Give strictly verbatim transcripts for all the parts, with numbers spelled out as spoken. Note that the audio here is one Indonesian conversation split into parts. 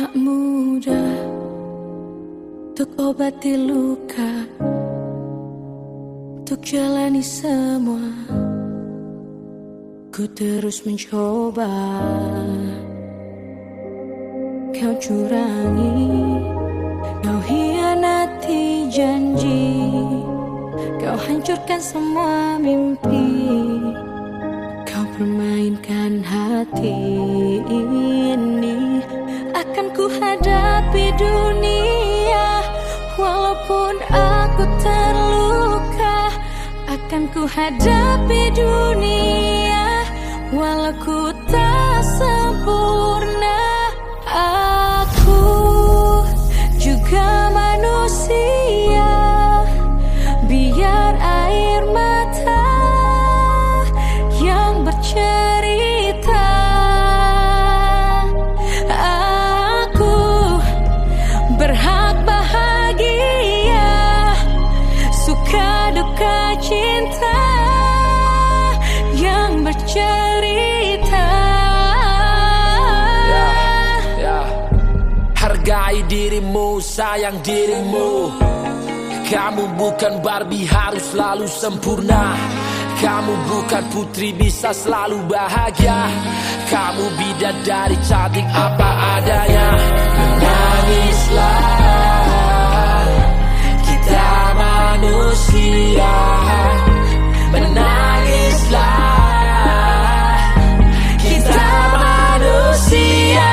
Tak mudah untuk obati luka, untuk jalani semua. Ku terus mencoba. Kau curangi, kau hianati janji, kau hancurkan semua mimpi, kau permainkan hati ini. Akan ku hadapi dunia, walaupun aku terluka. Akan ku hadapi dunia, walau ku tak sempurna. Aku juga manusia, biar air mata yang bercerita. Aku berhak bahagia, suka duka cinta yang bercerita. Hargai dirimu, sayang dirimu. Kamu bukan Barbie harus selalu sempurna. Kamu bukan putri bisa selalu bahagia. Kamu bidadari cantik apa adanya. Menangislah, kita manusia. Menangislah, kita manusia.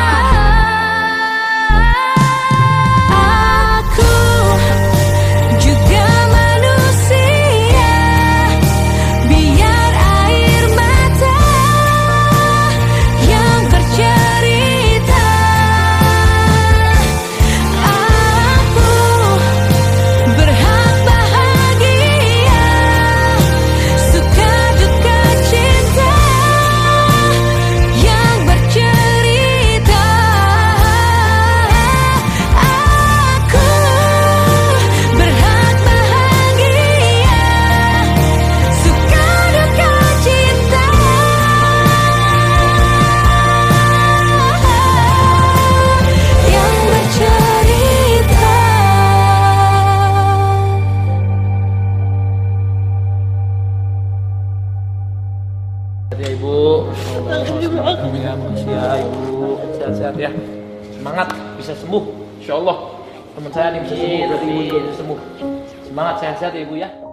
Ya Ibu, ya manusia Ibu, sehat-sehat ya, semangat bisa sembuh, Insya Allah teman saya nih bisa sembuh, berarti Ibu bisa sembuh, semangat sehat-sehat ya Ibu ya.